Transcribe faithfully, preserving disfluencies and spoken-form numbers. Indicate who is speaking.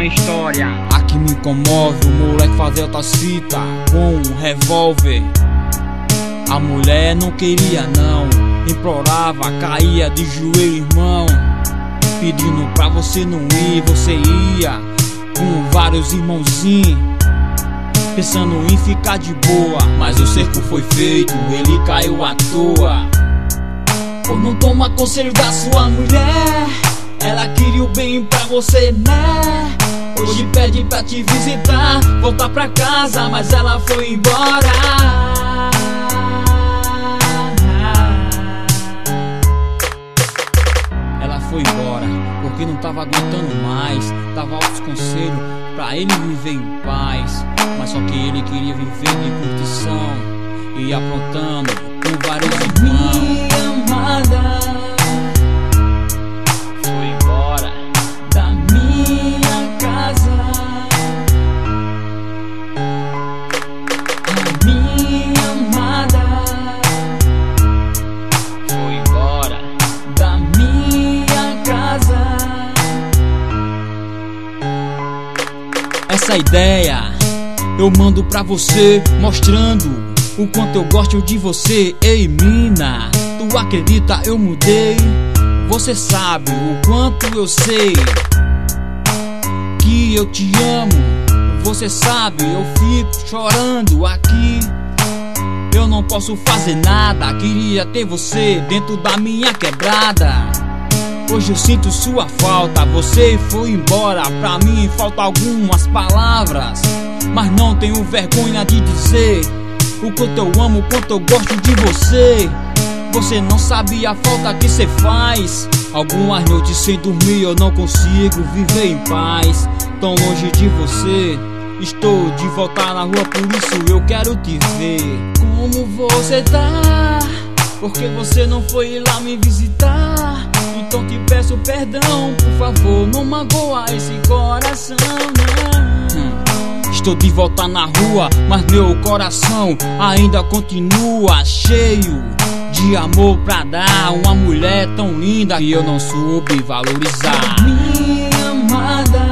Speaker 1: história.
Speaker 2: A que me comove, o moleque fazia outras fitas com um revólver. A mulher não queria não, implorava, caía de joelho, irmão, pedindo pra você não ir. Você ia com vários irmãozinhos, pensando em ficar de boa, mas o cerco foi feito, ele caiu à toa. Ou não toma conselho da sua mulher, ela queria o bem pra você, né? Hoje pede pra te visitar, voltar pra casa, mas ela foi embora. Ela foi embora porque não tava aguentando mais, dava altos conselhos pra ele viver em paz, mas só que ele queria viver de curtição e aprontando com vários irmãos.
Speaker 3: Minha amada
Speaker 2: foi embora
Speaker 3: da minha casa. A minha amada
Speaker 2: foi embora
Speaker 3: da minha casa.
Speaker 2: Essa ideia eu mando pra você, mostrando o quanto eu gosto de você. Ei mina, tu acredita, eu mudei. Você sabe o quanto eu sei que eu te amo. Você sabe, eu fico chorando aqui. Eu não posso fazer nada, queria ter você dentro da minha quebrada. Hoje eu sinto sua falta, você foi embora. Pra mim faltam algumas palavras, mas não tenho vergonha de dizer o quanto eu amo, o quanto eu gosto de você. Você não sabe a falta que cê faz. Algumas noites sem dormir eu não consigo viver em paz. Tão longe de você, estou de volta na rua, por isso eu quero te ver.
Speaker 3: Como você tá?
Speaker 2: Porque você não foi lá me visitar.
Speaker 3: Então te peço perdão, por favor, não magoa esse coração, não.
Speaker 2: hum. Estou de volta na rua, mas meu coração ainda continua cheio de amor pra dar uma mulher tão linda que eu não soube valorizar.
Speaker 3: Minha amada